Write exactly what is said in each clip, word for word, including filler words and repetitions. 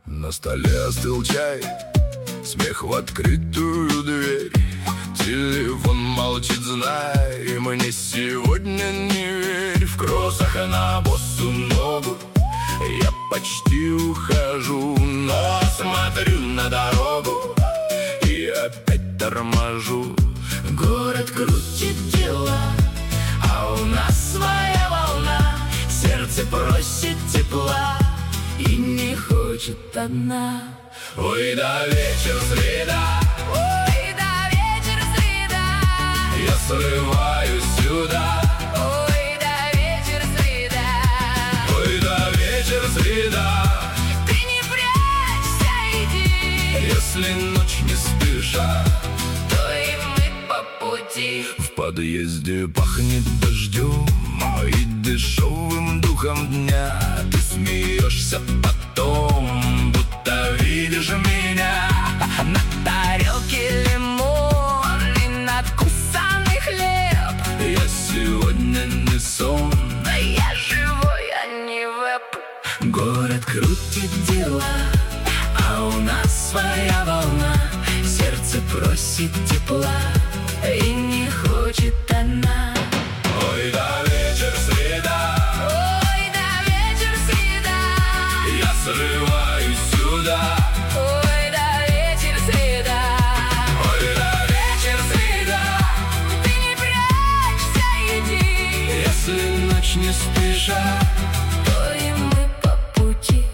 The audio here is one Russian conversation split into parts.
На столе остыл чай, смех в открытую дверь. Телефон молчит, знай, мне сегодня не верь. В кроссах на босу ногу я почти ухожу, но смотрю на дорогу и опять торможу. Город крутит дела, а у нас своя волна. Сердце просит тепла и не хочет одна. Ой, да вечер среда, ой, да вечер среда, я срываюсь сюда. ой, да вечер среда, Ой, да вечер среда, ты не прячься, иди. если ночь не спеша, То и мы по пути. в подъезде пахнет дождем и дешевым духом дня. Ты смеешься потом, будто видишь меня. На тарелке лимон и надкусанный хлеб. Я сегодня не сон, Но я живой, а не веб. город крутит дела, а у нас своя волна. Сердце просит тепла и не хочет она. Ой, да вечер среда, Ой, да вечер среда, я срываюсь сюда. ой, да вечер среда, Ой, да вечер среда, ты не прячься, иди. если ночь не спеша. То и мы по пути.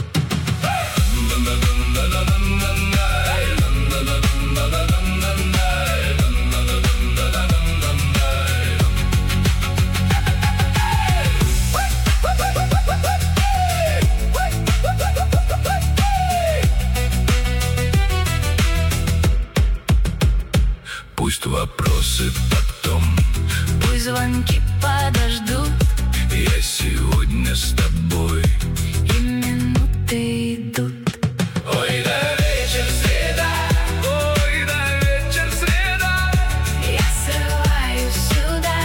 Пусть вопросы потом, Пусть звонки подождут, я сегодня с тобой. и минуты идут. Ой, да вечер среда, ой, да вечер среда, Я срываюсь сюда.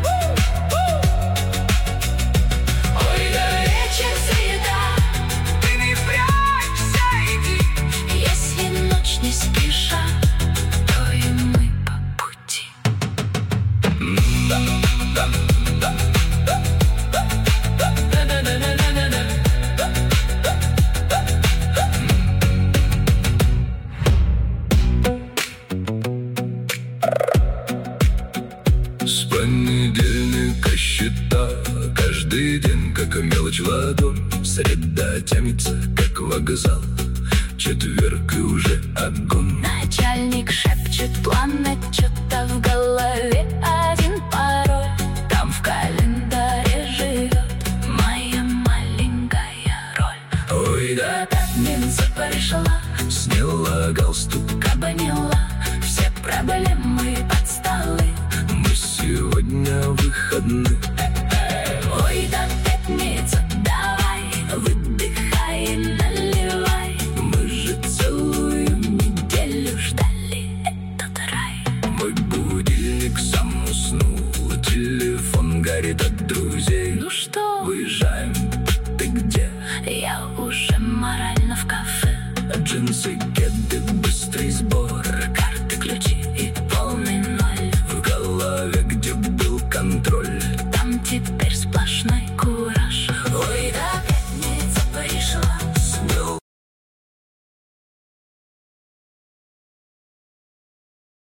ой, да Вечер среда, ты не прячься, иди. если ночь не спеша, то и мы по пути. С понедельника счета, каждый день как мелочь в ладонь. Среда тянется как вокзал, четверг и уже огонь. Начальник шепчет план, что-то в голове один пароль. Там в календаре живет моя маленькая роль. Ой, да Пятница пришла, сняла галстук, обняла все проблемы под столы. мы сегодня выходны. Ой, да пятница, давай, выдыхай и наливай. Мы же Целую неделю ждали этот рай. мой будильник сам уснул, телефон горит от друзей. Ну что, Выезжаем, ты где? я уже морально в кафе. Джинсы,